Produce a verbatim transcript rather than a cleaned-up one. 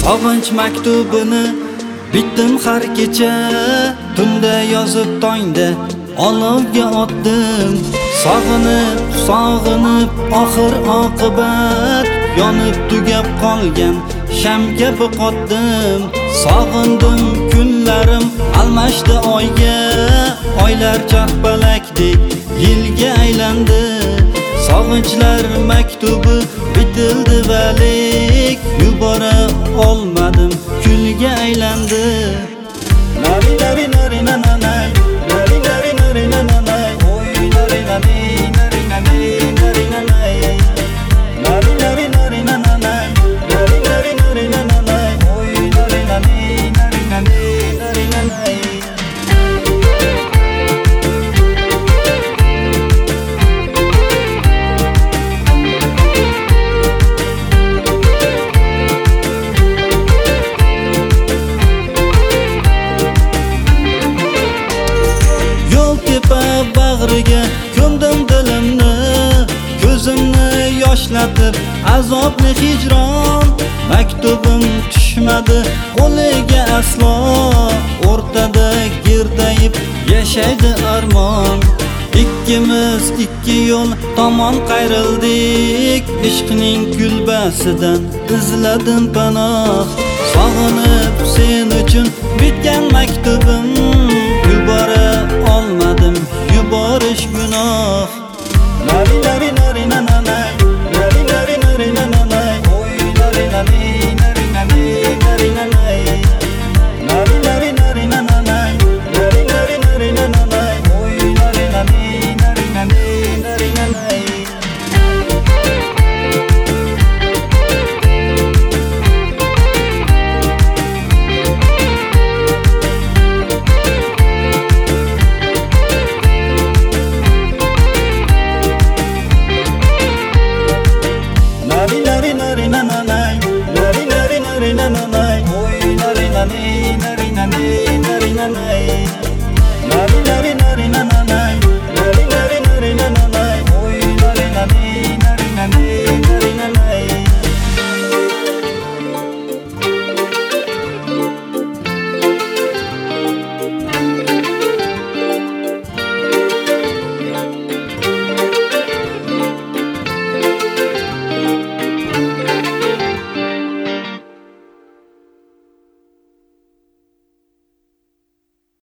Sog'inch maktubini bitdim har kecha, tunda yozib tongda olovga otdim. Sog'inib, sog'inib oxir oqibat yonib tugab qolgan shamga qotdim. Sog'indim kunlarim almashdi oyga, oylar charxpalakdek yilga aylandi. Sog'inchlar maktubi bitildi valik, yubora olmadim kulga aylandi. Nari nari nari nanay, nari nari nari nanay, oy nari nari nari nari nari nanay, nari nari nari nanay, nari nari nari nanay, oy nari nari nari nari nari nanay. Bag'riga ko'mdim dilimni, ko'zimni yoshlatib azobni hijron. Maktubim tushmadi qo'liga aslo, o'rtada girdayib yashaydi armon. Ikkimiz ikki yo'l tomon qayrildik, ishqning kulbasidan izladim panoh. Sog'inib sen uchun bitgan maktubim, yubora olmadim yuborish gunoh. Nari nari nari nanay, nari nari nari nanay, oy nari nari nari nari nari nanay, nari nari nari nanay, nari nari nari nanay, oy nari nari nari nari nari nanay. Nari nari nari nanay, nari nari nari nanay, oy nari nari nari nari nari nanay.